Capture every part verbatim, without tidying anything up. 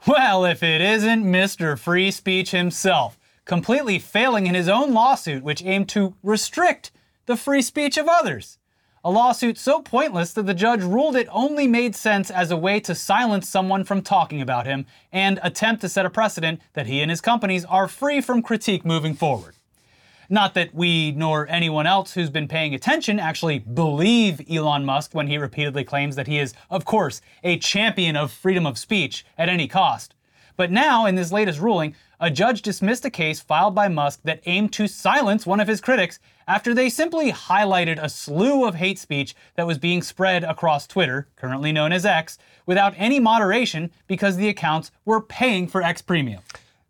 Well, if it isn't Mister Free Speech himself, completely failing in his own lawsuit which aimed to restrict the free speech of others. A lawsuit so pointless that the judge ruled it only made sense as a way to silence someone from talking about him and attempt to set a precedent that he and his companies are free from critique moving forward. Not that we nor anyone else who's been paying attention actually believe Elon Musk when he repeatedly claims that he is, of course, a champion of freedom of speech at any cost. But now, in this latest ruling, a judge dismissed a case filed by Musk that aimed to silence one of his critics after they simply highlighted a slew of hate speech that was being spread across Twitter, currently known as X, without any moderation because the accounts were paying for X Premium.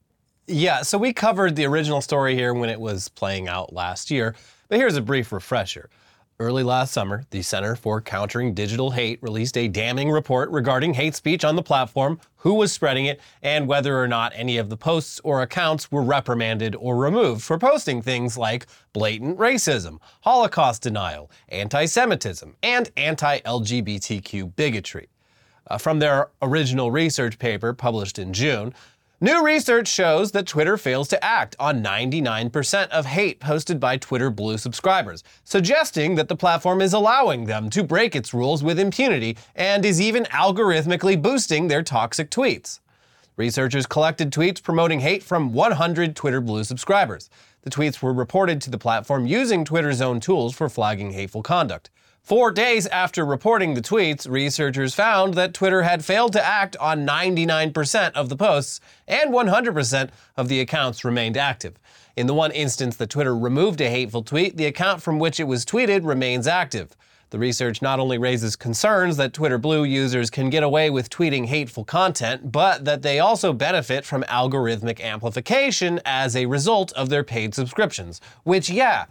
Yeah, so we covered the original story here when it was playing out last year, but here's a brief refresher. Early last summer, the Center for Countering Digital Hate released a damning report regarding hate speech on the platform, who was spreading it, and whether or not any of the posts or accounts were reprimanded or removed for posting things like blatant racism, Holocaust denial, anti-Semitism, and anti-L G B T Q bigotry. Uh, from their original research paper published in June, new research shows that Twitter fails to act on ninety-nine percent of hate posted by Twitter Blue subscribers, suggesting that the platform is allowing them to break its rules with impunity and is even algorithmically boosting their toxic tweets. Researchers collected tweets promoting hate from one hundred Twitter Blue subscribers. The tweets were reported to the platform using Twitter's own tools for flagging hateful conduct. Four days after reporting the tweets, researchers found that Twitter had failed to act on ninety-nine percent of the posts, and one hundred percent of the accounts remained active. In the one instance that Twitter removed a hateful tweet, the account from which it was tweeted remains active. The research not only raises concerns that Twitter Blue users can get away with tweeting hateful content, but that they also benefit from algorithmic amplification as a result of their paid subscriptions, which, yeah,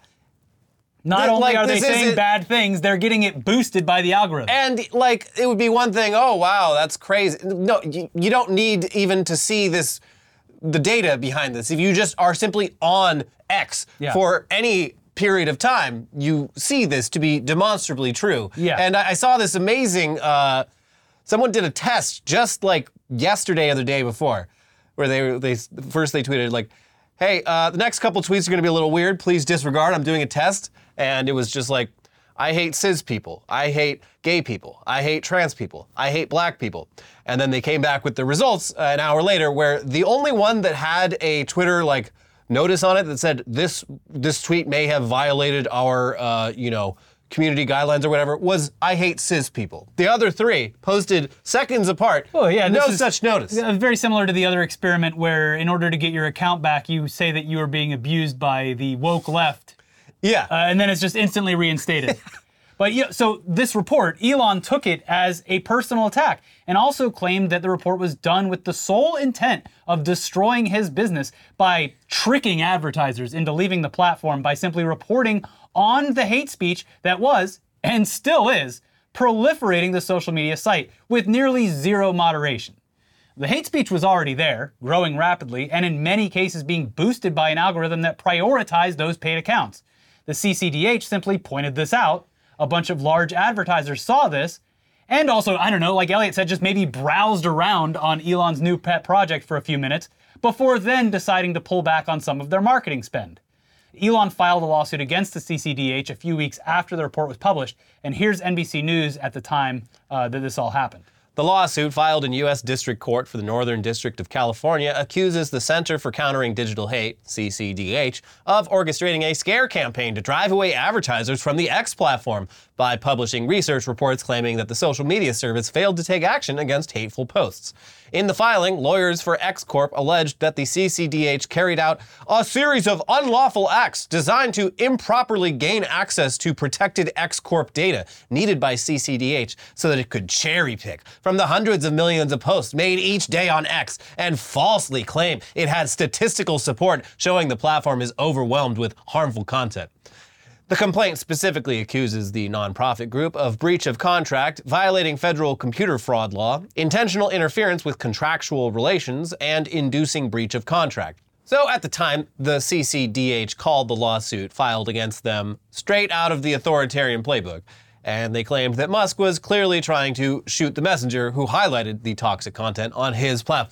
Not Th- only like, are they this saying isn't- bad things, they're getting it boosted by the algorithm. And, like, it would be one thing, oh, wow, that's crazy. No, you, you don't need even to see this, the data behind this. If you just are simply on X Yeah. for any period of time, you see this to be demonstrably true. Yeah. And I, I saw this amazing, uh, someone did a test just, like, yesterday or the day before, where they, they first they tweeted, like, hey, uh, the next couple tweets are gonna be a little weird, please disregard, I'm doing a test. And it was just like, I hate cis people, I hate gay people, I hate trans people, I hate black people. And then they came back with the results uh, an hour later, where the only one that had a Twitter like notice on it that said this this tweet may have violated our uh, you know community guidelines or whatever was I hate cis people. The other three posted seconds apart. Oh yeah, no this is such notice. uh, Very similar to the other experiment where in order to get your account back, you say that you are being abused by the woke left. Yeah. Uh, and then it's just instantly reinstated. But yeah, so this report, Elon took it as a personal attack and also claimed that the report was done with the sole intent of destroying his business by tricking advertisers into leaving the platform by simply reporting on the hate speech that was, and still is, proliferating the social media site with nearly zero moderation. The hate speech was already there, growing rapidly, and in many cases being boosted by an algorithm that prioritized those paid accounts. The C C D H simply pointed this out. A bunch of large advertisers saw this, and also, I don't know, like Elliot said, just maybe browsed around on Elon's new pet project for a few minutes before then deciding to pull back on some of their marketing spend. Elon filed a lawsuit against the C C D H a few weeks after the report was published, and here's N B C News at the time uh, that this all happened. The lawsuit, filed in U S District Court for the Northern District of California, accuses the Center for Countering Digital Hate, C C D H, of orchestrating a scare campaign to drive away advertisers from the X platform by publishing research reports claiming that the social media service failed to take action against hateful posts. In the filing, lawyers for X Corp alleged that the C C D H carried out a series of unlawful acts designed to improperly gain access to protected X Corp data needed by C C D H so that it could cherry pick from the hundreds of millions of posts made each day on X and falsely claim it had statistical support showing the platform is overwhelmed with harmful content. The complaint specifically accuses the nonprofit group of breach of contract, violating federal computer fraud law, intentional interference with contractual relations, and inducing breach of contract. So at the time, the C C D H called the lawsuit filed against them straight out of the authoritarian playbook, and they claimed that Musk was clearly trying to shoot the messenger who highlighted the toxic content on his platform.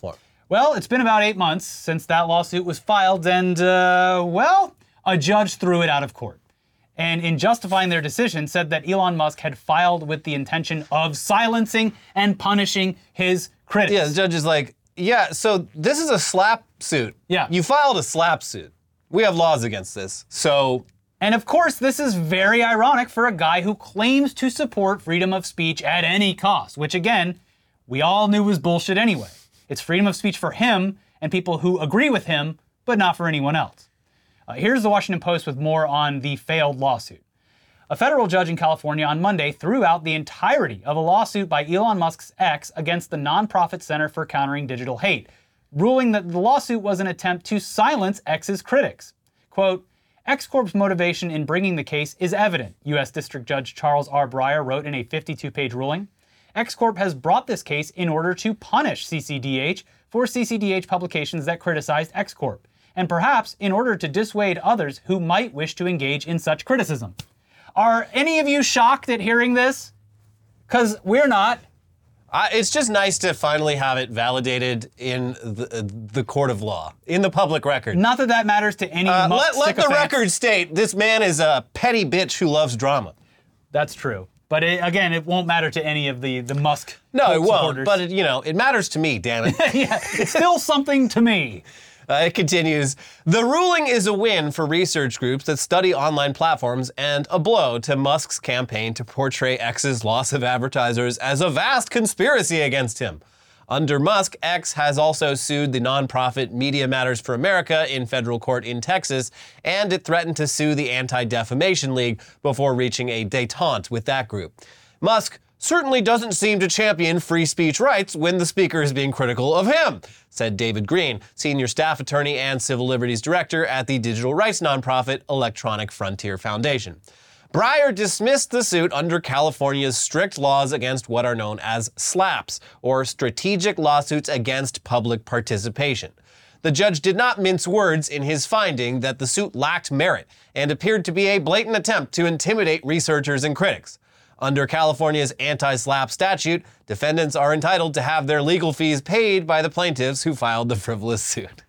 Well, it's been about eight months since that lawsuit was filed, and, uh, well, a judge threw it out of court. And in justifying their decision, said that Elon Musk had filed with the intention of silencing and punishing his critics. Yeah, the judge is like, yeah, so this is a slap suit. Yeah. You filed a slap suit. We have laws against this, so... And of course, this is very ironic for a guy who claims to support freedom of speech at any cost, which again, we all knew was bullshit anyway. It's freedom of speech for him and people who agree with him, but not for anyone else. Uh, here's the Washington Post with more on the failed lawsuit. A federal judge in California on Monday threw out the entirety of a lawsuit by Elon Musk's X against the nonprofit Center for Countering Digital Hate, ruling that the lawsuit was an attempt to silence X's critics. Quote, X Corp's motivation in bringing the case is evident, U S District Judge Charles R. Breyer wrote in a fifty-two page ruling. X Corp has brought this case in order to punish C C D H for C C D H publications that criticized X Corp, and perhaps in order to dissuade others who might wish to engage in such criticism. Are any of you shocked at hearing this? Because we're not. Uh, it's just nice to finally have it validated in the, uh, the court of law, in the public record. Not that that matters to any Uh, Musk let let the sycophants. record state this man is a petty bitch who loves drama. That's true. But it, again, it won't matter to any of the, the Musk No, it won't. supporters. But it, you know, it matters to me. Damn it. yeah, it's still something to me. Uh, it continues. The ruling is a win for research groups that study online platforms and a blow to Musk's campaign to portray X's loss of advertisers as a vast conspiracy against him. Under Musk, X has also sued the nonprofit Media Matters for America in federal court in Texas, and it threatened to sue the Anti-Defamation League before reaching a détente with that group. Musk certainly doesn't seem to champion free speech rights when the speaker is being critical of him, said David Green, senior staff attorney and civil liberties director at the digital rights nonprofit Electronic Frontier Foundation. Breyer dismissed the suit under California's strict laws against what are known as SLAPPs, or strategic lawsuits against public participation. The judge did not mince words in his finding that the suit lacked merit and appeared to be a blatant attempt to intimidate researchers and critics. Under California's anti-SLAPP statute, defendants are entitled to have their legal fees paid by the plaintiffs who filed the frivolous suit.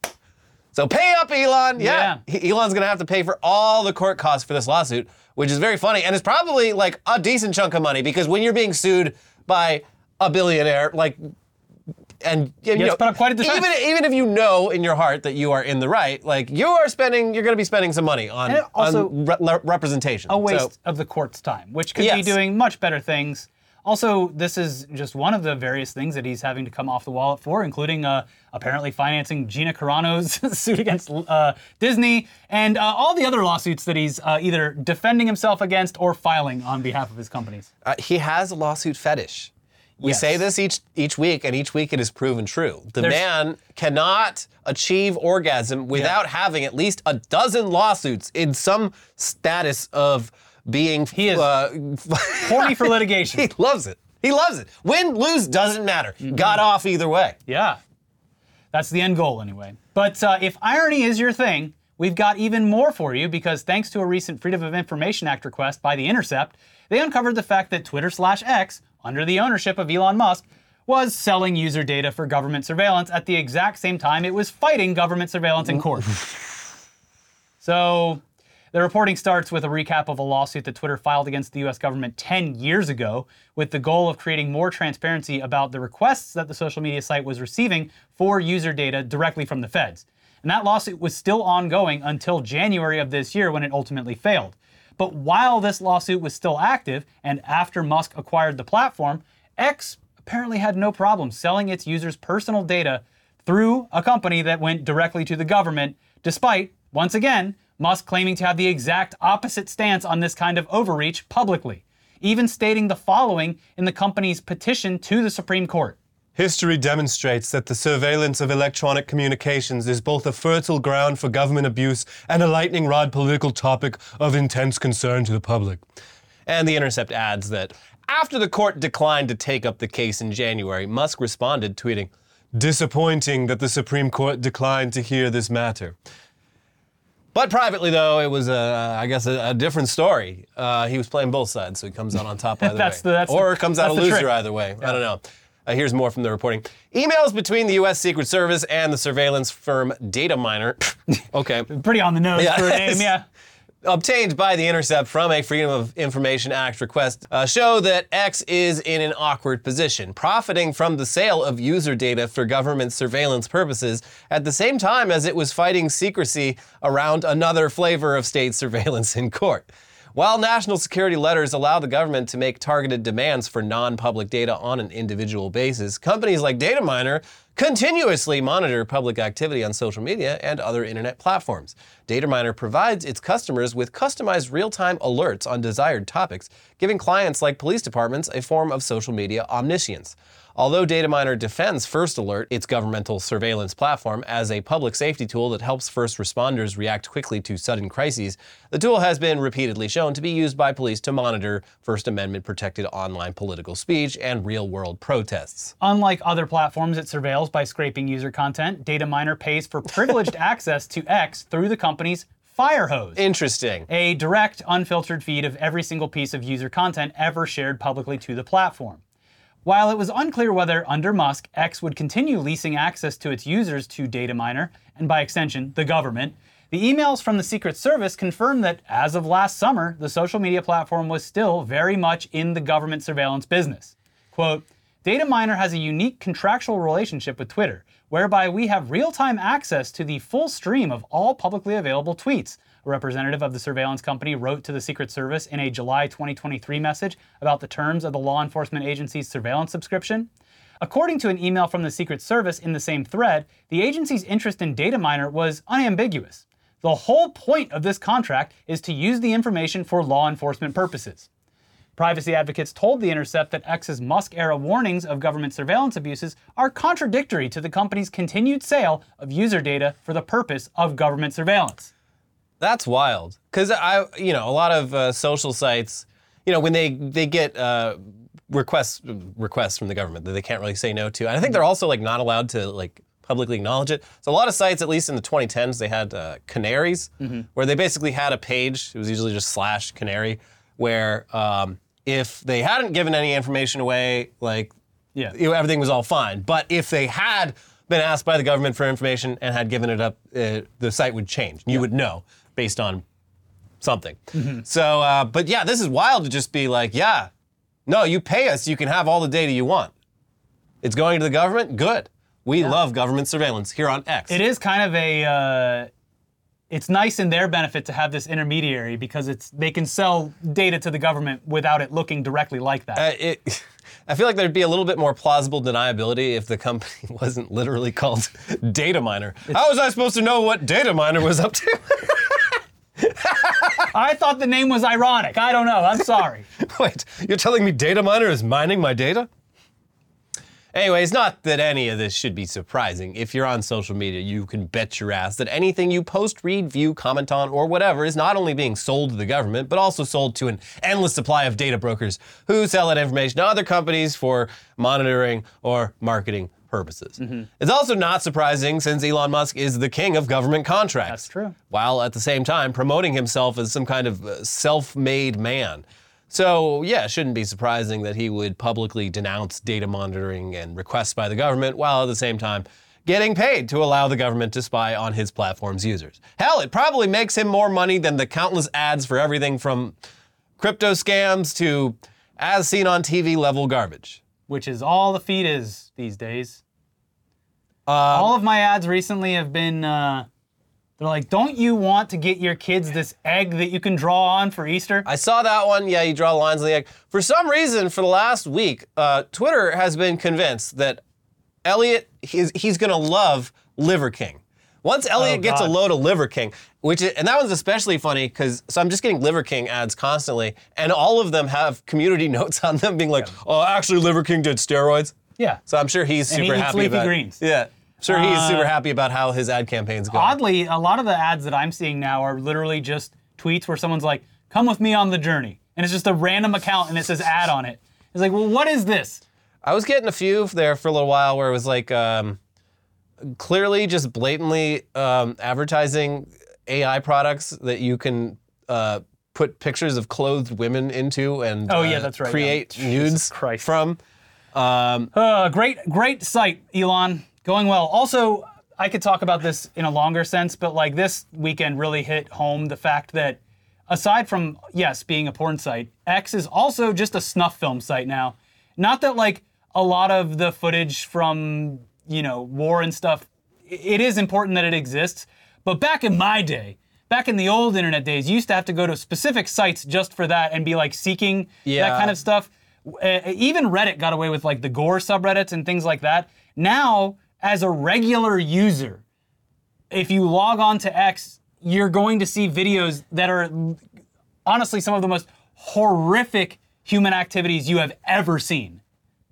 So pay up, Elon. Yeah. yeah. Elon's going to have to pay for all the court costs for this lawsuit, which is very funny. And it's probably like a decent chunk of money because when you're being sued by a billionaire, like, and you You have know, to put up quite a defense. even even if you know in your heart that you are in the right, like you are spending, you're going to be spending some money on, And also on re- le- representation. A waste So, of the court's time, which could be Yes. doing much better things. Also, this is just one of the various things that he's having to come off the wallet for, including uh, apparently financing Gina Carano's suit against uh, Disney and uh, all the other lawsuits that he's uh, either defending himself against or filing on behalf of his companies. uh, he has a lawsuit fetish. We Yes. say this each each week, and each week it is proven true. The There's- man cannot achieve orgasm without having at least a dozen lawsuits in some status of being. He is uh, horny for litigation. He loves it. He loves it. Win, lose, doesn't matter. Got off either way. Yeah, that's the end goal anyway. But uh, if irony is your thing, we've got even more for you because thanks to a recent Freedom of Information Act request by The Intercept, they uncovered the fact that Twitter slash X, under the ownership of Elon Musk, was selling user data for government surveillance at the exact same time it was fighting government surveillance in court. So the reporting starts with a recap of a lawsuit that Twitter filed against the U S government ten years ago with the goal of creating more transparency about the requests that the social media site was receiving for user data directly from the feds. And that lawsuit was still ongoing until January of this year when it ultimately failed. But while this lawsuit was still active, and after Musk acquired the platform, X apparently had no problem selling its users' personal data through a company that went directly to the government, despite, once again, Musk claiming to have the exact opposite stance on this kind of overreach publicly, even stating the following in the company's petition to the Supreme Court. History demonstrates that the surveillance of electronic communications is both a fertile ground for government abuse and a lightning rod political topic of intense concern to the public. And The Intercept adds that after the court declined to take up the case in January, Musk responded, tweeting, "Disappointing that the Supreme Court declined to hear this matter." But privately, though, it was, a, I guess, a, a different story. Uh, he was playing both sides, so he comes out on top either That's way. the- that's or the- comes out a that's the loser trick. either way. I don't know. Uh, here's more from the reporting. Emails between the U S Secret Service and the surveillance firm Dataminer. Okay. Pretty on the nose Yeah. for a name, yeah. Obtained by The Intercept from a Freedom of Information Act request uh, show that X is in an awkward position, profiting from the sale of user data for government surveillance purposes at the same time as it was fighting secrecy around another flavor of state surveillance in court. While national security letters allow the government to make targeted demands for non-public data on an individual basis, companies like Dataminer continuously monitor public activity on social media and other internet platforms. Dataminer provides its customers with customized real-time alerts on desired topics, giving clients like police departments a form of social media omniscience. Although Dataminer defends First Alert, its governmental surveillance platform, as a public safety tool that helps first responders react quickly to sudden crises, the tool has been repeatedly shown to be used by police to monitor First Amendment-protected online political speech and real-world protests. Unlike other platforms it surveils by scraping user content, Dataminer pays for privileged access to X through the company's Firehose. Interesting. A direct, unfiltered feed of every single piece of user content ever shared publicly to the platform. While it was unclear whether, under Musk, X would continue leasing access to its users to Dataminer, and by extension, the government, the emails from the Secret Service confirmed that, as of last summer, the social media platform was still very much in the government surveillance business. Quote, Dataminer has a unique contractual relationship with Twitter, whereby we have real-time access to the full stream of all publicly available tweets, a representative of the surveillance company wrote to the Secret Service in a July twenty twenty-three message about the terms of the law enforcement agency's surveillance subscription. According to an email from the Secret Service in the same thread, the agency's interest in Dataminer was unambiguous. The whole point of this contract is to use the information for law enforcement purposes. Privacy advocates told The Intercept that X's Musk-era warnings of government surveillance abuses are contradictory to the company's continued sale of user data for the purpose of government surveillance. That's wild. Because I, you know, a lot of uh, social sites, you know, when they they get uh, requests requests from the government that they can't really say no to, and I think they're also like not allowed to like publicly acknowledge it. So a lot of sites, at least in the twenty tens, they had uh, canaries, mm-hmm. where they basically had a page. It was usually just slash canary, where um, if they hadn't given any information away, like yeah. you know, everything was all fine. But if they had been asked by the government for information and had given it up, uh, the site would change. You yeah. would know based on something. Mm-hmm. So, uh, but yeah, this is wild to just be like, yeah, no, you pay us, you can have all the data you want. It's going to the government? Good. We yeah. love government surveillance here on X. It is kind of a, uh, it's nice in their benefit to have this intermediary because it's they can sell data to the government without it looking directly like that. Uh, it, I feel like there'd be a little bit more plausible deniability if the company wasn't literally called Dataminer. How was I supposed to know what Dataminer was up to? I thought the name was ironic. I don't know. I'm sorry. Wait, you're telling me Dataminer is mining my data? Anyways, not that any of this should be surprising. If you're on social media, you can bet your ass that anything you post, read, view, comment on, or whatever is not only being sold to the government, but also sold to an endless supply of data brokers who sell that information to other companies for monitoring or marketing purposes. Mm-hmm. It's also not surprising since Elon Musk is the king of government contracts. That's true. While at the same time promoting himself as some kind of uh, self-made man. So yeah, it shouldn't be surprising that he would publicly denounce data monitoring and requests by the government while at the same time getting paid to allow the government to spy on his platform's users. Hell, it probably makes him more money than the countless ads for everything from crypto scams to as seen on T V level garbage. Which is all the feed is these days. Um, all of my ads recently have been, uh, they're like, don't you want to get your kids this egg that you can draw on for Easter? I saw that one. Yeah, you draw lines on the egg. For some reason, for the last week, uh, Twitter has been convinced that Elliot, he's, he's going to love Liver King. Once Elliot Oh, gets a God. load of Liver King, which is, and that one's especially funny because so I'm just getting Liver King ads constantly, and all of them have community notes on them being like, "Oh, actually, Liver King did steroids." Yeah. So I'm sure he's And super he eats happy leafy about. greens. Yeah, sure he's Uh, super happy about how his ad campaign's going. Oddly, a lot of the ads that I'm seeing now are literally just tweets where someone's like, come with me on the journey. And it's just a random account and it says ad on it. It's like, well, what is this? I was getting a few there for a little while where it was like um, clearly just blatantly um, advertising A I products that you can uh, put pictures of clothed women into and Oh, yeah, uh, that's right, create yeah. nudes Jesus Christ. from. Um, Uh, great, great site, Elon. Going well. Also, I could talk about this in a longer sense, but like this weekend really hit home the fact that aside from, yes, being a porn site, X is also just a snuff film site now. Not that like a lot of the footage from, you know, war and stuff, it is important that it exists, but back in my day, back in the old internet days, you used to have to go to specific sites just for that and be like seeking Yeah. that kind of stuff. Uh, even Reddit got away with like the gore subreddits and things like that. Now, as a regular user, if you log on to X, you're going to see videos that are honestly some of the most horrific human activities you have ever seen.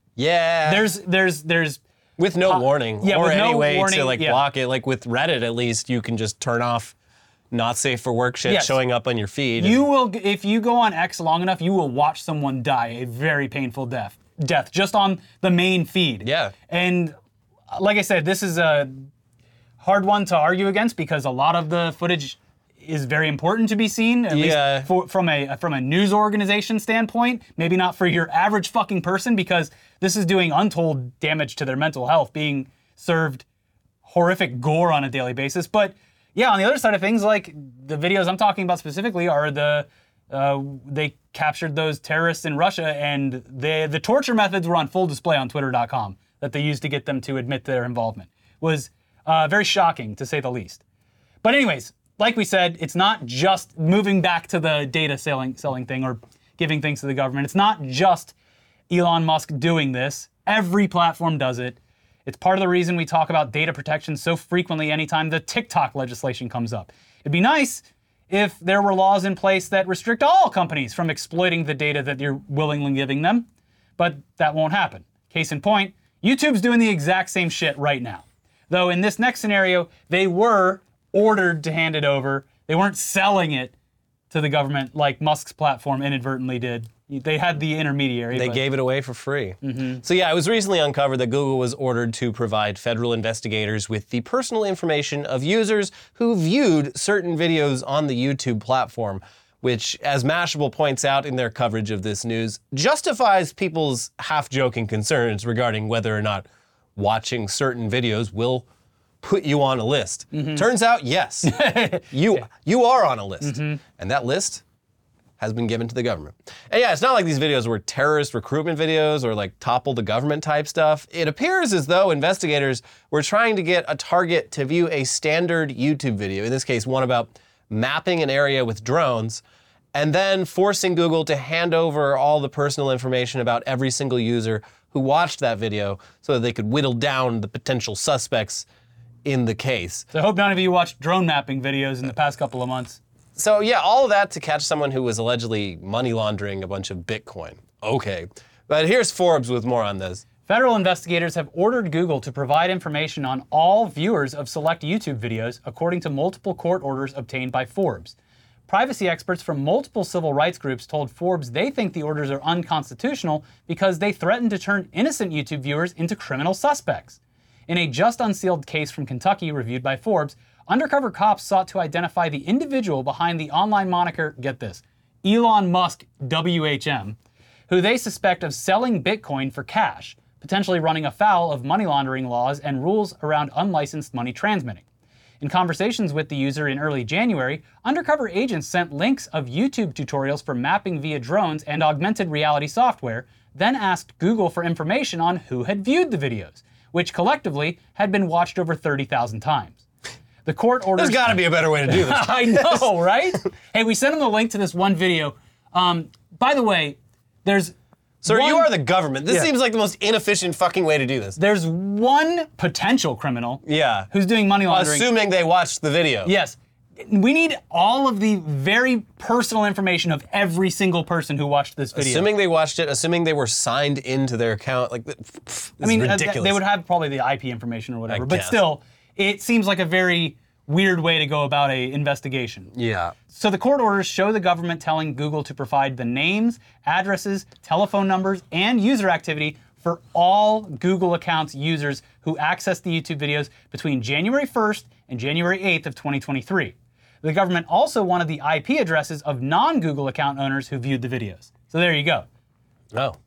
yeah. There's, there's, there's, with no warning. yeah, or with any no way warning, to like yeah. block it. Like with Reddit, at least, you can just turn off not safe for work shit Yes. showing up on your feed. you will, if you go on X long enough, you will watch someone die a very painful death, death just on the main feed. Yeah. And like I said, this is a hard one to argue against because a lot of the footage is very important to be seen, at Yeah. least for, from a from a news organization standpoint. Maybe not for your average fucking person because this is doing untold damage to their mental health, being served horrific gore on a daily basis. But yeah, on the other side of things, like the videos I'm talking about specifically are the uh, they captured those terrorists in Russia, and the the torture methods were on full display on Twitter dot com that they used to get them to admit their involvement. Was uh, very shocking, to say the least. But anyways, like we said, it's not just moving back to the data selling selling thing or giving things to the government. It's not just Elon Musk doing this. Every platform does it. It's part of the reason we talk about data protection so frequently anytime the TikTok legislation comes up. It'd be nice if there were laws in place that restrict all companies from exploiting the data that you're willingly giving them, but that won't happen. Case in point, YouTube's doing the exact same shit right now. Though in this next scenario, they were ordered to hand it over. They weren't selling it to the government like Musk's platform inadvertently did. They had the intermediary. They but gave it away for free. Mm-hmm. So yeah, it was recently uncovered that Google was ordered to provide federal investigators with the personal information of users who viewed certain videos on the YouTube platform, which, as Mashable points out in their coverage of this news, justifies people's half-joking concerns regarding whether or not watching certain videos will put you on a list. Mm-hmm. Turns out, yes, you you are on a list, Mm-hmm. and that list has been given to the government. And yeah, it's not like these videos were terrorist recruitment videos or like topple the government type stuff. It appears as though investigators were trying to get a target to view a standard YouTube video, in this case, one about mapping an area with drones, and then forcing Google to hand over all the personal information about every single user who watched that video so that they could whittle down the potential suspects in the case. So I hope none of you watched drone mapping videos in the past couple of months. So yeah, all of that to catch someone who was allegedly money laundering a bunch of Bitcoin. Okay, but here's Forbes with more on this. Federal investigators have ordered Google to provide information on all viewers of select YouTube videos, according to multiple court orders obtained by Forbes. Privacy experts from multiple civil rights groups told Forbes they think the orders are unconstitutional because they threaten to turn innocent YouTube viewers into criminal suspects. In a just unsealed case from Kentucky reviewed by Forbes, undercover cops sought to identify the individual behind the online moniker, get this, Elon Musk W H M, who they suspect of selling Bitcoin for cash, potentially running afoul of money laundering laws and rules around unlicensed money transmitting. In conversations with the user in early January, undercover agents sent links of YouTube tutorials for mapping via drones and augmented reality software, then asked Google for information on who had viewed the videos, which collectively had been watched over thirty thousand times. The court orders... There's gotta be a better way to do this. I know, right? Hey, we sent him the link to this one video. Um, by the way, there's... Sir, one, you are the government. This Yeah. seems like the most inefficient fucking way to do this. There's one potential criminal Yeah. who's doing money laundering. Assuming they watched the video. Yes. We need all of the very personal information of every single person who watched this video. Assuming they watched it, assuming they were signed into their account, like, this I mean, is uh, ridiculous. they would have probably the I P information or whatever, I but guess. still, it seems like a very weird way to go about a investigation. Yeah. So the court orders show the government telling Google to provide the names, addresses, telephone numbers, and user activity for all Google accounts users who accessed the YouTube videos between January first and January eighth of twenty twenty-three. The government also wanted the I P addresses of non-Google account owners who viewed the videos. So there you go. Oh.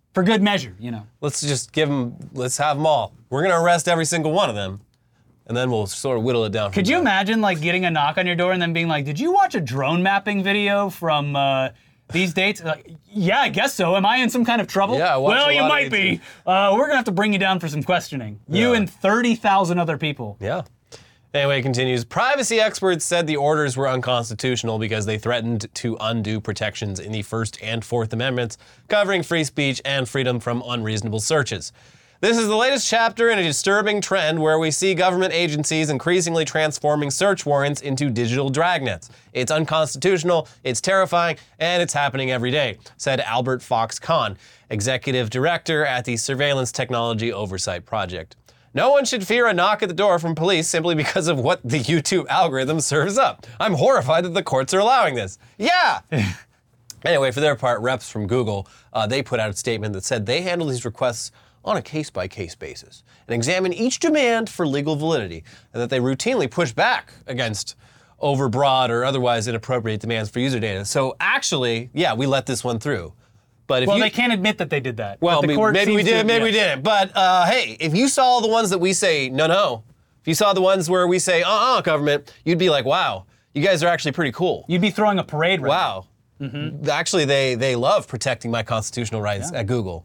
For good measure, you know. Let's just give them, let's have them all. We're going to arrest every single one of them, and then we'll sort of whittle it down. Could you there. imagine like getting a knock on your door and then being like, did you watch a drone mapping video from uh, these dates? Like, yeah, I guess so. Am I in some kind of trouble? Yeah, I watch well, a you lot might of be. Uh, we're going to have to bring you down for some questioning. You Yeah. and thirty thousand other people. Yeah. Anyway, it continues. Privacy experts said the orders were unconstitutional because they threatened to undo protections in the First and Fourth Amendments, covering free speech and freedom from unreasonable searches. This is the latest chapter in a disturbing trend where we see government agencies increasingly transforming search warrants into digital dragnets. It's unconstitutional, it's terrifying, and it's happening every day, said Albert Fox Kahn, executive director at the Surveillance Technology Oversight Project. No one should fear a knock at the door from police simply because of what the YouTube algorithm serves up. I'm horrified that the courts are allowing this. Yeah! Anyway, for their part, reps from Google, uh, they put out a statement that said they handle these requests on a case-by-case basis and examine each demand for legal validity, and that they routinely push back against overbroad or otherwise inappropriate demands for user data. So actually, yeah, we let this one through. But if well, you, they can't admit that they did that. Well, the maybe, court maybe we seems did, to- maybe we yes. didn't. But uh, hey, if you saw the ones that we say, no, no, if you saw the ones where we say, uh-uh, government, you'd be like, wow, you guys are actually pretty cool. You'd be throwing a parade right Wow. Mm-hmm. Actually, they, they love protecting my constitutional rights Yeah. at Google.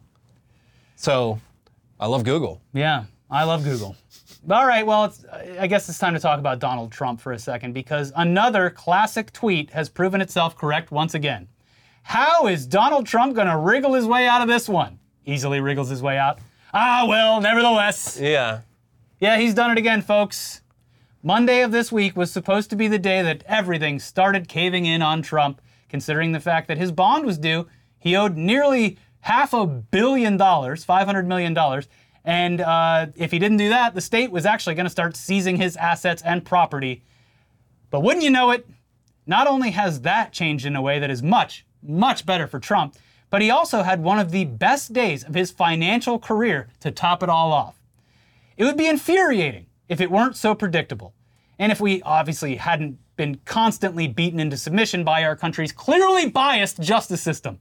So, I love Google. now. Yeah, I love Google. All right, well, it's, I guess it's time to talk about Donald Trump for a second, because another classic tweet has proven itself correct once again. How is Donald Trump going to wriggle his way out of this one? Easily wriggles his way out. Ah, well, nevertheless. Yeah. Yeah, he's done it again, folks. Monday of this week was supposed to be the day that everything started caving in on Trump, considering the fact that his bond was due. He owed nearly half a billion dollars, five hundred million dollars, and uh, if he didn't do that, the state was actually going to start seizing his assets and property. But wouldn't you know it, not only has that changed in a way that is much, much better for Trump, but he also had one of the best days of his financial career to top it all off. It would be infuriating if it weren't so predictable, and if we obviously hadn't been constantly beaten into submission by our country's clearly biased justice system.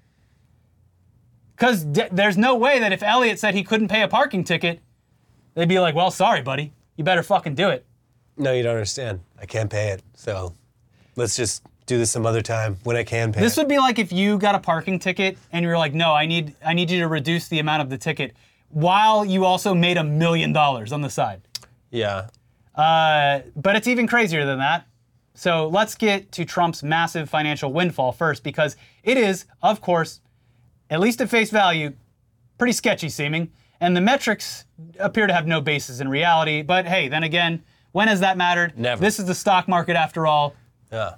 Because d- there's no way that if Elliot said he couldn't pay a parking ticket, they'd be like, well, sorry, buddy, you better fucking do it. No, you don't understand. I can't pay it. So, let's just do this some other time when I can pay This it. would be like if you got a parking ticket and you were like, no, I need I need you to reduce the amount of the ticket while you also made a million dollars on the side. Yeah. Uh, but it's even crazier than that. So let's get to Trump's massive financial windfall first, because it is, of course, at least at face value, pretty sketchy seeming. And the metrics appear to have no basis in reality. But hey, then again, when has that mattered? Never. This is the stock market after all. Yeah.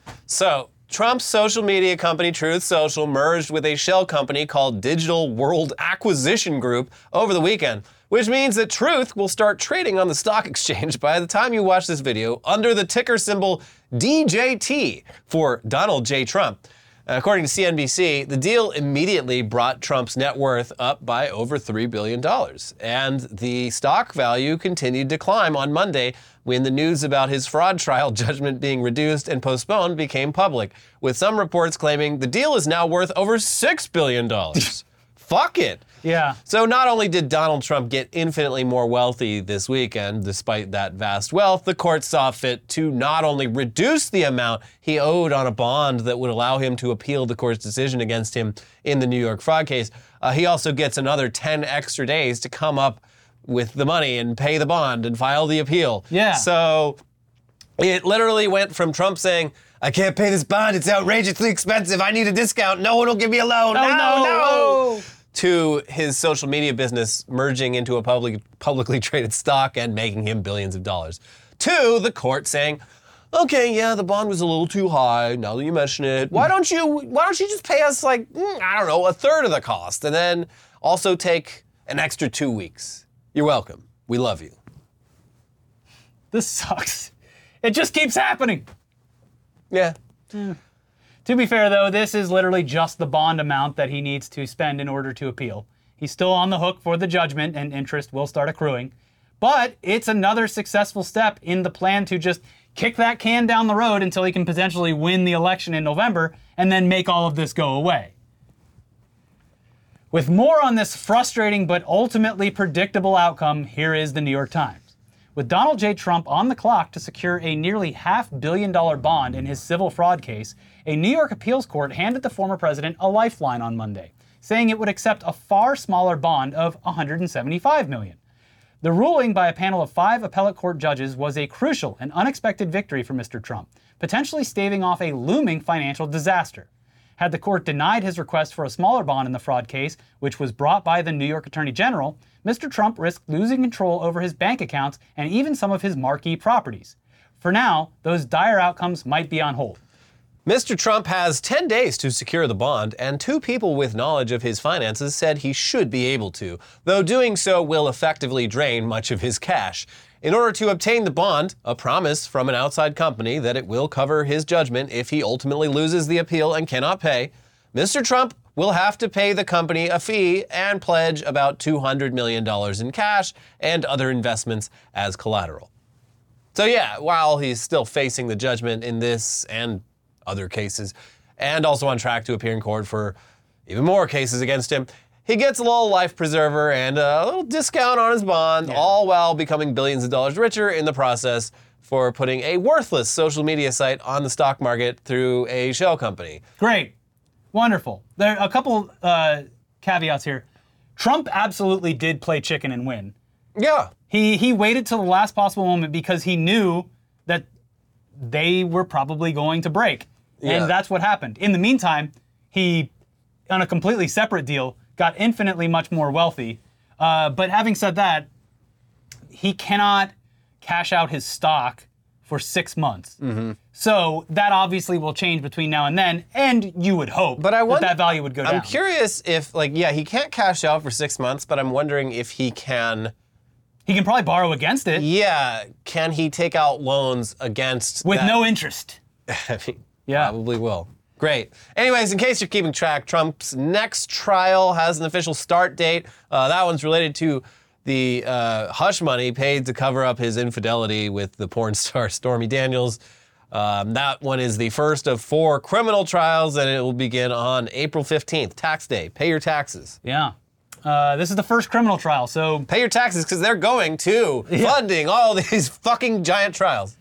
So, Trump's social media company, Truth Social, merged with a shell company called Digital World Acquisition Group over the weekend, which means that Truth will start trading on the stock exchange by the time you watch this video under the ticker symbol D J T for Donald J. Trump. According to C N B C, the deal immediately brought Trump's net worth up by over three billion dollars. And the stock value continued to climb on Monday when the news about his fraud trial judgment being reduced and postponed became public, with some reports claiming the deal is now worth over six billion dollars. Fuck it. Yeah. So not only did Donald Trump get infinitely more wealthy this weekend, despite that vast wealth, the court saw fit to not only reduce the amount he owed on a bond that would allow him to appeal the court's decision against him in the New York fraud case, uh, he also gets another ten extra days to come up with the money and pay the bond and file the appeal. Yeah. So it literally went from Trump saying, I can't pay this bond, it's outrageously expensive, I need a discount, no one will give me a loan, Oh, no, no, no, to his social media business merging into a public, publicly traded stock and making him billions of dollars. To the court saying, okay, yeah, the bond was a little too high, now that you mention it, why don't you, why don't you just pay us like, mm, I don't know, a third of the cost, and then also take an extra two weeks. You're welcome. We love you. This sucks. It just keeps happening. Yeah. To be fair, though, this is literally just the bond amount that he needs to spend in order to appeal. He's still on the hook for the judgment, and interest will start accruing. But it's another successful step in the plan to just kick that can down the road until he can potentially win the election in November and then make all of this go away. With more on this frustrating but ultimately predictable outcome, here is the New York Times. With Donald J. Trump on the clock to secure a nearly half billion dollar bond in his civil fraud case, a New York appeals court handed the former president a lifeline on Monday, saying it would accept a far smaller bond of one hundred seventy-five million dollars. The ruling by a panel of five appellate court judges was a crucial and unexpected victory for Mister Trump, potentially staving off a looming financial disaster. Had the court denied his request for a smaller bond in the fraud case, which was brought by the New York Attorney General, Mister Trump risked losing control over his bank accounts and even some of his marquee properties. For now, those dire outcomes might be on hold. Mister Trump has ten days to secure the bond, and two people with knowledge of his finances said he should be able to, though doing so will effectively drain much of his cash. In order to obtain the bond, a promise from an outside company that it will cover his judgment if he ultimately loses the appeal and cannot pay, Mister Trump will have to pay the company a fee and pledge about two hundred million dollars in cash and other investments as collateral. So yeah, while he's still facing the judgment in this and other cases, and also on track to appear in court for even more cases against him, he gets a little life preserver and a little discount on his bond, yeah. all while becoming billions of dollars richer in the process for putting a worthless social media site on the stock market through a shell company. Great. Wonderful. There are a couple uh, caveats here. Trump absolutely did play chicken and win. Yeah. He, he waited till the last possible moment because he knew that they were probably going to break. Yeah. And that's what happened. In the meantime, he, on a completely separate deal, got infinitely much more wealthy. Uh, but having said that, he cannot cash out his stock for six months. Mm-hmm. So that obviously will change between now and then, and you would hope but I wonder, that that value would go I'm down. I'm curious if, like, yeah, he can't cash out for six months, but I'm wondering if he can... He can probably borrow against it. Yeah, can he take out loans against With that? no interest. I mean, yeah. Probably will. Great. Anyways, in case you're keeping track, Trump's next trial has an official start date. Uh, that one's related to the uh, hush money paid to cover up his infidelity with the porn star Stormy Daniels. Um, that one is the first of four criminal trials, and it will begin on April fifteenth, tax day. Pay your taxes. Yeah. Uh, this is the first criminal trial, so... Pay your taxes, because they're going to yeah. funding all these fucking giant trials.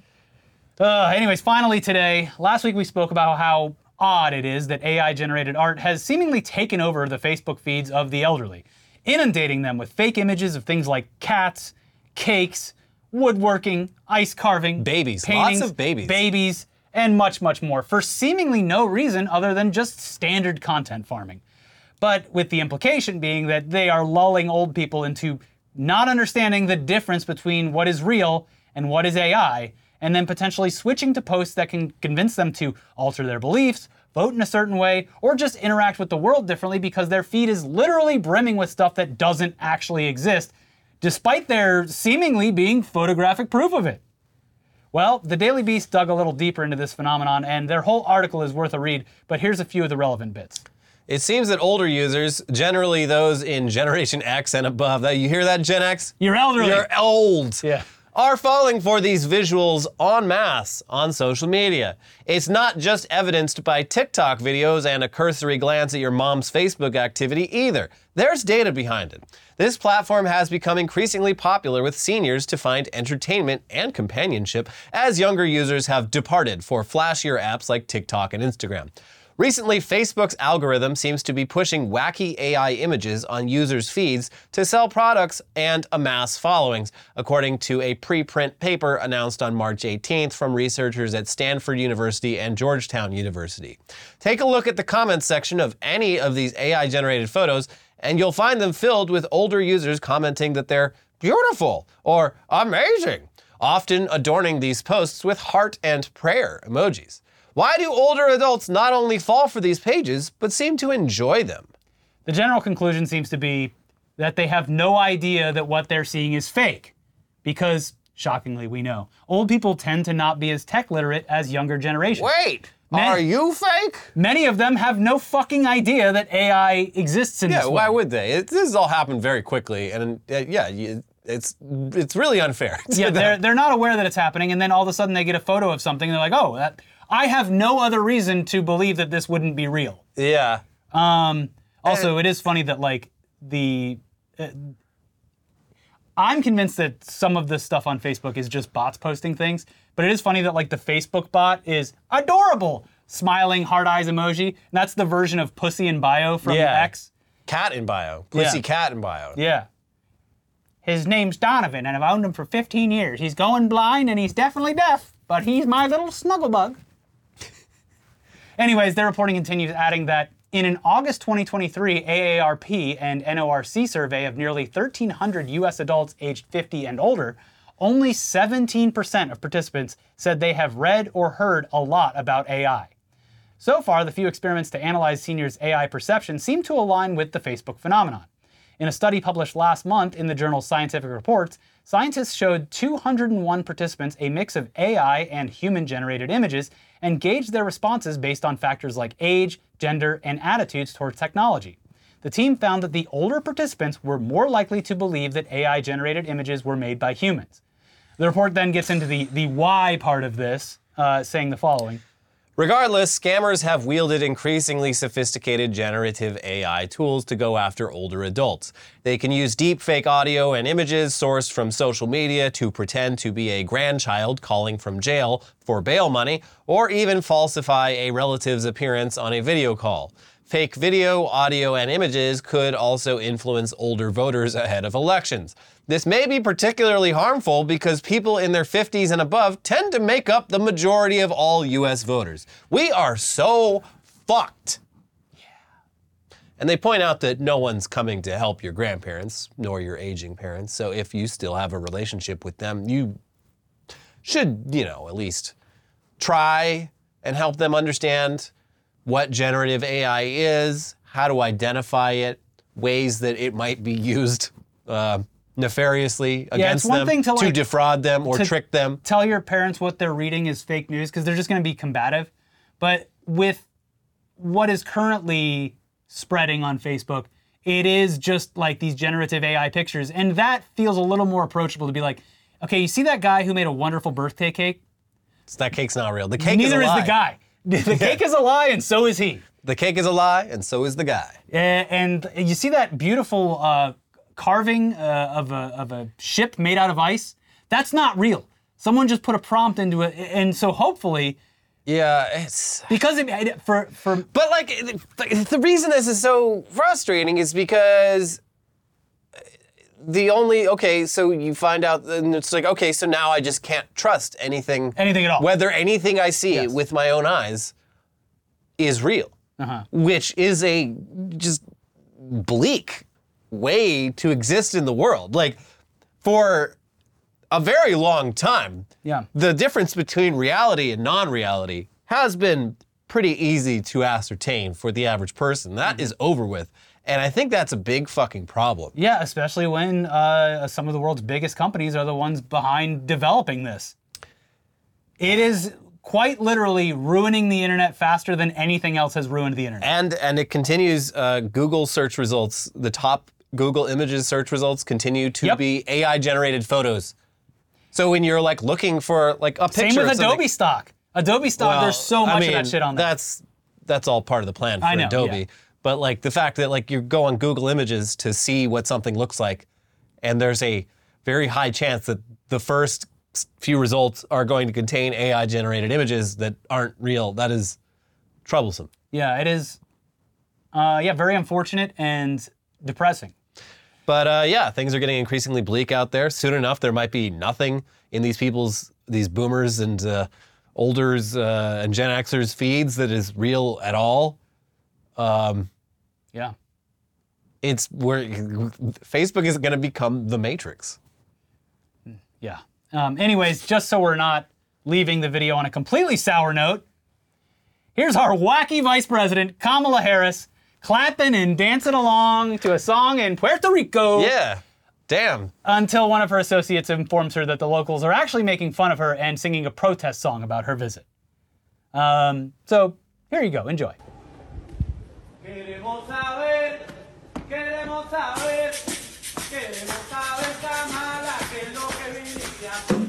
Uh, anyways, finally today, last week we spoke about how odd it is that A I-generated art has seemingly taken over the Facebook feeds of the elderly, inundating them with fake images of things like cats, cakes, woodworking, ice carving, babies, paintings, lots of babies, babies, and much, much more, for seemingly no reason other than just standard content farming. But with the implication being that they are lulling old people into not understanding the difference between what is real and what is A I, and then potentially switching to posts that can convince them to alter their beliefs, vote in a certain way, or just interact with the world differently because their feed is literally brimming with stuff that doesn't actually exist, despite there seemingly being photographic proof of it. Well, the Daily Beast dug a little deeper into this phenomenon, and their whole article is worth a read, but here's a few of the relevant bits. It seems that older users, generally those in Generation X and above, that you hear that, Gen X? You're elderly. You're old. Yeah. Are falling for these visuals en masse on social media. It's not just evidenced by TikTok videos and a cursory glance at your mom's Facebook activity either. There's data behind it. This platform has become increasingly popular with seniors to find entertainment and companionship as younger users have departed for flashier apps like TikTok and Instagram. Recently, Facebook's algorithm seems to be pushing wacky A I images on users' feeds to sell products and amass followings, according to a preprint paper announced on March eighteenth from researchers at Stanford University and Georgetown University. Take a look at the comments section of any of these A I-generated photos, and you'll find them filled with older users commenting that they're beautiful or amazing, often adorning these posts with heart and prayer emojis. Why do older adults not only fall for these pages, but seem to enjoy them? The general conclusion seems to be that they have no idea that what they're seeing is fake. Because, shockingly, we know, old people tend to not be as tech literate as younger generations. Wait, many, are you fake? Many of them have no fucking idea that A I exists in yeah, this way. Yeah, why would they? It, this has all happened very quickly, and uh, yeah, you, it's it's really unfair. Yeah, they're, they're not aware that it's happening, and then all of a sudden they get a photo of something, and they're like, oh, that... I have no other reason to believe that this wouldn't be real. Yeah. Um, Also, it is funny that like the. Uh, I'm convinced that some of this stuff on Facebook is just bots posting things, but it is funny that like the Facebook bot is adorable, smiling heart eyes emoji. And that's the version of Pussy in Bio from Yeah. X. Cat in bio. Pussy Yeah. cat in bio. Yeah. His name's Donovan, and I've owned him for fifteen years. He's going blind, and he's definitely deaf, but he's my little snugglebug. Anyways, their reporting continues, adding that in an August twenty twenty-three A A R P and N O R C survey of nearly thirteen hundred U S adults aged fifty and older, only seventeen percent of participants said they have read or heard a lot about A I. So far, the few experiments to analyze seniors' A I perception seem to align with the Facebook phenomenon. In a study published last month in the journal Scientific Reports, scientists showed two hundred one participants a mix of A I and human-generated images and gauged their responses based on factors like age, gender, and attitudes towards technology. The team found that the older participants were more likely to believe that A I-generated images were made by humans. The report then gets into the, the why part of this, uh, saying the following. Regardless, scammers have wielded increasingly sophisticated generative A I tools to go after older adults. They can use deep fake audio and images sourced from social media to pretend to be a grandchild calling from jail for bail money, or even falsify a relative's appearance on a video call. Fake video, audio, and images could also influence older voters ahead of elections. This may be particularly harmful because people in their fifties and above tend to make up the majority of all U S voters. We are so fucked. Yeah. And they point out that no one's coming to help your grandparents, nor your aging parents. So if you still have a relationship with them, you should, you know, at least try and help them understand what generative A I is, how to identify it, ways that it might be used uh, nefariously against one them, thing to, like, defraud them or to trick them. Tell your parents what they're reading is fake news because they're just going to be combative. But with what is currently spreading on Facebook, it is just like these generative A I pictures. And that feels a little more approachable to be like, okay, you see that guy who made a wonderful birthday cake? So that cake's not real. The cake Neither is a lie. is the guy. The cake is a lie, and so is he. The cake is a lie, and so is the guy. And, and you see that beautiful uh, carving uh, of, a, of a ship made out of ice? That's not real. Someone just put a prompt into it, and so hopefully, Yeah, it's... because it, for for But like, the reason this is so frustrating is because the only, okay, so you find out, and it's like, okay, so now I just can't trust anything. Anything at all. Whether anything I see Yes. with my own eyes is real. Uh-huh. Which is a just bleak way to exist in the world. Like, for a very long time, Yeah. the difference between reality and non-reality has been pretty easy to ascertain for the average person. That Mm-hmm. is over with. And I think that's a big fucking problem. Yeah, especially when uh, some of the world's biggest companies are the ones behind developing this. It is quite literally ruining the internet faster than anything else has ruined the internet. And and it continues, uh, Google search results, the top Google Images search results continue to Yep. be A I-generated photos. So when you're like looking for like a picture Same with of something- Adobe stock. Adobe stock, Well, there's so I much mean, of that shit on there. That's that's all part of the plan for I know, Adobe. yeah. But like the fact that like you go on Google Images to see what something looks like, and there's a very high chance that the first few results are going to contain A I-generated images that aren't real. That is troublesome. Yeah, it is. Uh, yeah, very unfortunate and depressing. But uh, yeah, things are getting increasingly bleak out there. Soon enough, there might be nothing in these people's, these boomers and uh, olders uh, and Gen Xers feeds that is real at all. Um, Yeah. it's where Facebook is going to become the Matrix. Yeah. Um, anyways, just so we're not leaving the video on a completely sour note, here's our wacky vice president, Kamala Harris, clapping and dancing along to a song in Puerto Rico. Yeah, damn. Until one of her associates informs her that the locals are actually making fun of her and singing a protest song about her visit. Um, so here you go. Enjoy. Queremos saber, queremos saber, queremos saber, Kamala, qué es lo que viniste a hacer.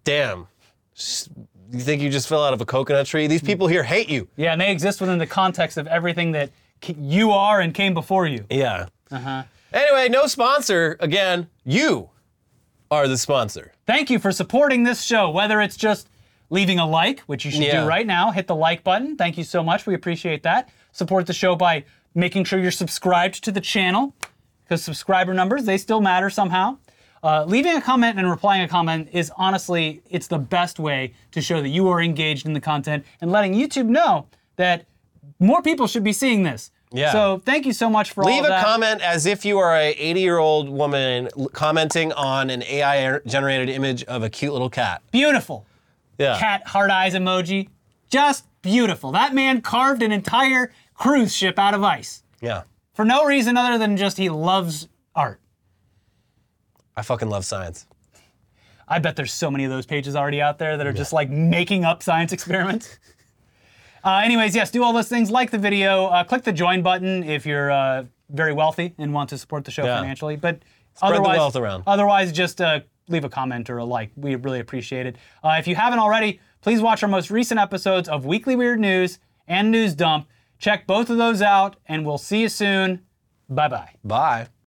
damn. You think you just fell out of a coconut tree? These people here hate you. Yeah, and they exist within the context of everything that c- you are and came before you. Yeah. Uh-huh. Anyway, no sponsor. Again, you are the sponsor. Thank you for supporting this show, whether it's just leaving a like, which you should Yeah. do right now. Hit the like button. Thank you so much. We appreciate that. Support the show by making sure you're subscribed to the channel, because subscriber numbers, they still matter somehow. Uh, leaving a comment and replying a comment is honestly, it's the best way to show that you are engaged in the content and letting YouTube know that more people should be seeing this. Yeah. So thank you so much for all Leave of a that. comment as if you are a eighty-year-old woman l- commenting on an A I-generated image of a cute little cat. Beautiful. Yeah. Cat heart eyes emoji. Just beautiful. That man carved an entire cruise ship out of ice Yeah. for no reason other than just he loves art. I fucking love science. I bet there's so many of those pages already out there that are just like making up science experiments. uh, anyways, yes, do all those things. Like the video. Uh, click the join button if you're uh, very wealthy and want to support the show Yeah. financially. But Spread the otherwise, wealth around. otherwise, just uh, leave a comment or a like. We really appreciate it. Uh, if you haven't already, please watch our most recent episodes of Weekly Weird News and News Dump. Check both of those out, and we'll see you soon. Bye-bye. Bye.